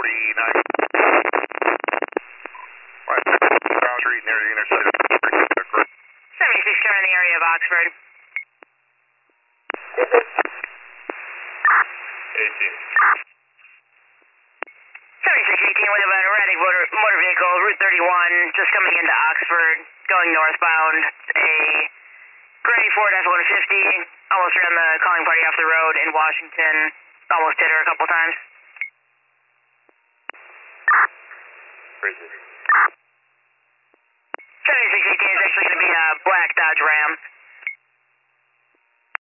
Street near the intersection. 76 car in the area of Oxford. 7618, we have an erratic motor vehicle, Route 31, just coming into Oxford, going northbound. A gray Ford F-150, almost ran the calling party off the road in Washington. Almost hit her a couple times. 7618 is actually going to be a black Dodge Ram.